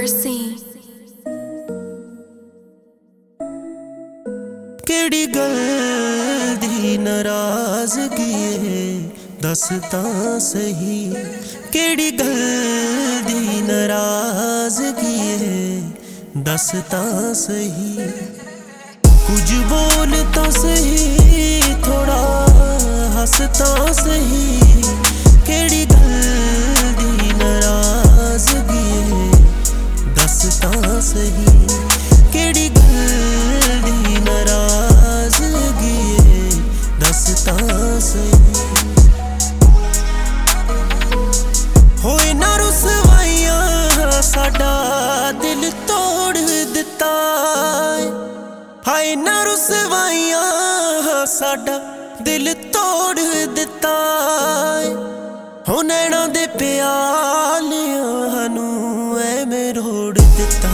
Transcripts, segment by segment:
Mercy। केड़ी गल दी नाराजगी है दस तां सही। केड़ी गल दी नाराजगी है दस तां सही। कुछ बोल तां सही थोड़ा हस तां सही। केड़ी गल दी नाराजगी है दस तां सही। केड़ी गल दी नाराजगी है दस तां सही। होए ना रुसवाइयां साडा दिल तोड़ दिता। हाय ना रुसवाइयां साडा दिल तोड़ दिता। हो नैना दे प्यालियां नू ऐवें रोड़ दिता।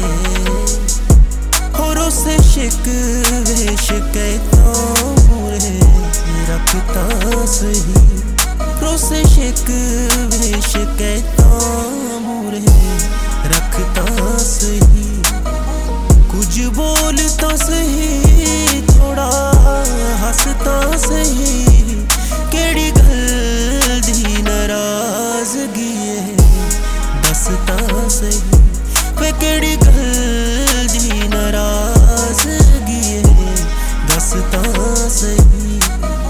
हो रोसे शिकवे शिकायतां मूरे रखता सही। रोसे शिकवे शिकायतां मूरे रखता सही। कुछ बोलता सही थोड़ा हंसता सही। केड़ी गल दी नाराजगी है दसता सही। वे केड़ी गल दी नाराजगी है दसता सही।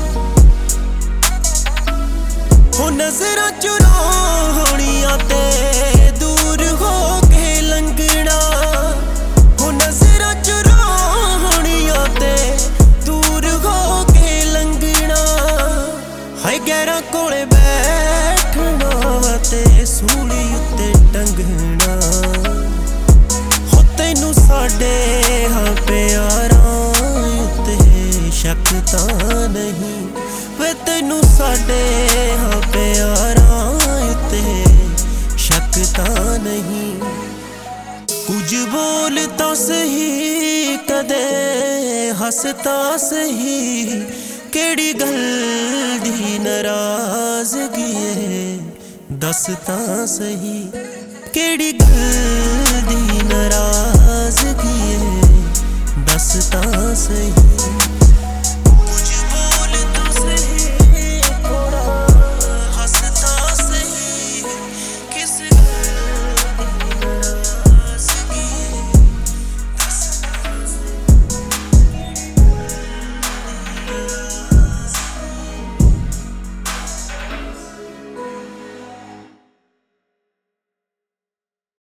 हो नजरां चुराउणियां ते दूर हो के लंघना। हो नजरां चुराउणियां ते दूर हो के लंघना। हाय गैरां कोले बैठना ते सूली उत्ते टंगना। हो तैनू साडे हाँ प्यारां उत्ते शक तां नहीं। वे तैनू साडे हाँ प्यारां उत्ते शक तां नहीं। कुछ बोलता सही कदे हंसता सही। केड़ी गल दी नाराजगी है दसता सही। केड़ी गल दी नाराजगी है दसता सही।